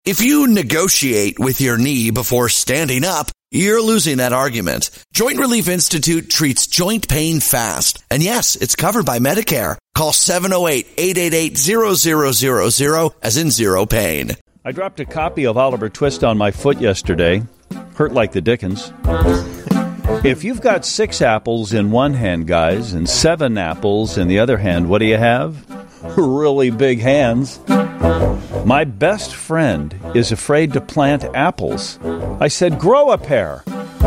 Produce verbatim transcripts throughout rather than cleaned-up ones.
If you negotiate with your knee before standing up, you're losing that argument. Joint Relief Institute treats joint pain fast. And yes, it's covered by Medicare. Call seven oh eight, eight eight eight, zero zero zero zero as in zero pain. I dropped a copy of Oliver Twist on my foot yesterday. Hurt like the dickens. If you've got six apples in one hand, guys, and seven apples in the other hand, what do you have? Really big hands. My best friend is afraid to plant apples. I said, grow a pair.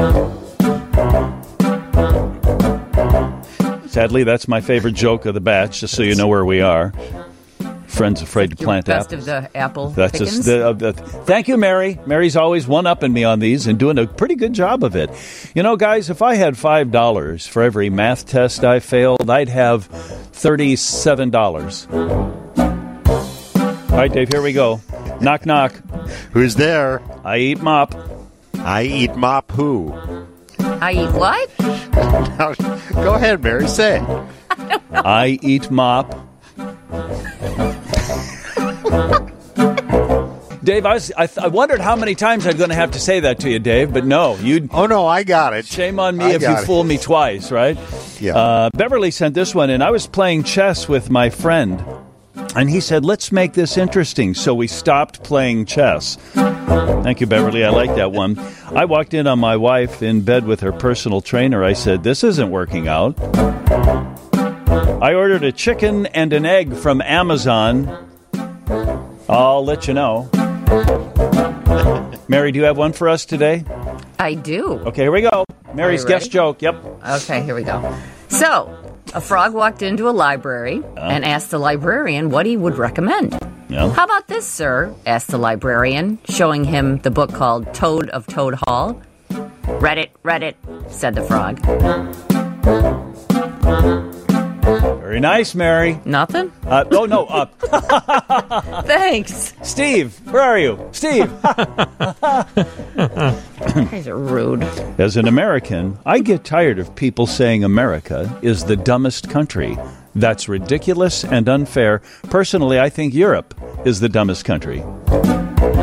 Sadly, that's my favorite joke of the batch, just so you know where we are. Friend's afraid to plant best apples. Best of the apple That's a, pickings. the, uh, the, thank you, Mary. Mary's always one-upping me on these and doing a pretty good job of it. You know, guys, if I had five dollars for every math test I failed, I'd have thirty-seven dollars. All right, Dave, here we go. Knock, knock. Who's there? I eat mop. I eat mop who? I eat what? Now, go ahead, Mary. Say it. I don't know. I eat mop. Dave, I, was, I, th- I wondered how many times I'm going to have to say that to you, Dave, but no. you. Oh, no, I got it. Shame on me I if you got it. fool me twice, right? Yeah. Uh, Beverly sent this one in. I was playing chess with my friend, and he said, let's make this interesting. So we stopped playing chess. Thank you, Beverly. I like that one. I walked in on my wife in bed with her personal trainer. I said, this isn't working out. I ordered a chicken and an egg from Amazon. I'll let you know. Mary, do you have one for us today? I do. Okay, here we go. Mary's guest joke. Yep. Okay, here we go. So, a frog walked into a library uh, and asked the librarian what he would recommend. Yeah. How about this, sir? Asked the librarian, showing him the book called Toad of Toad Hall. Read it, read it, said the frog. Very nice, Mary. Nothing? Uh, oh, no. Uh, Thanks. Steve, where are you? Steve. You guys are rude. As an American, I get tired of people saying America is the dumbest country. That's ridiculous and unfair. Personally, I think Europe is the dumbest country.